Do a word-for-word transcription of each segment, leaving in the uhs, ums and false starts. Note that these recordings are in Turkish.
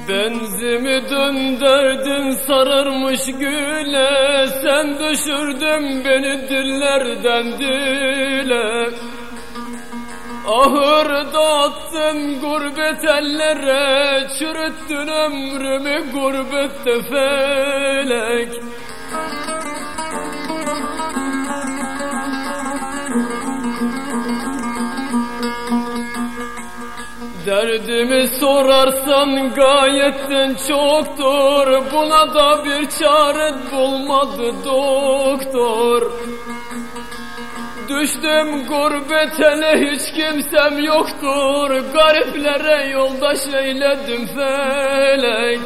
Benzimi döndürdün sararmış güle, sen düşürdün beni dillerden dile. Ahırda attın gurbet ellere, çürüttün ömrümü gurbette felek. Derdimi sorarsan gayetten çoktur, buna da bir çare bulmadı doktor. Düştüm gurbet ele, hiç kimsem yoktur, gariplere yoldaş eyledim felek.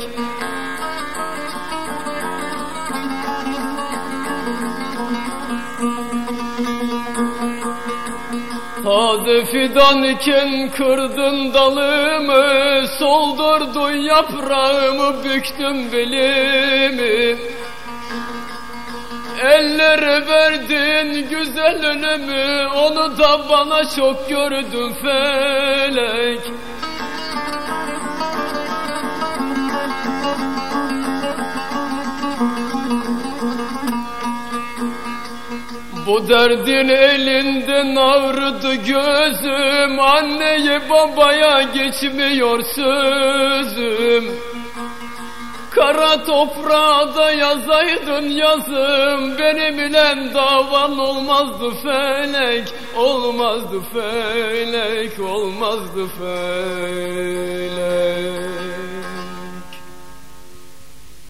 Taze fidan iken kırdın dalımı, soldurdun yaprağımı, büktün belimi. Ellere verdin güzel önümü, onu da bana çok gördün felek. Bu derdin elinden ağrıdı gözüm, anneye babaya geçmiyor sözüm. Kara toprağa da yazaydın yazım, benimle davan olmazdı felek, olmazdı felek, olmazdı felek.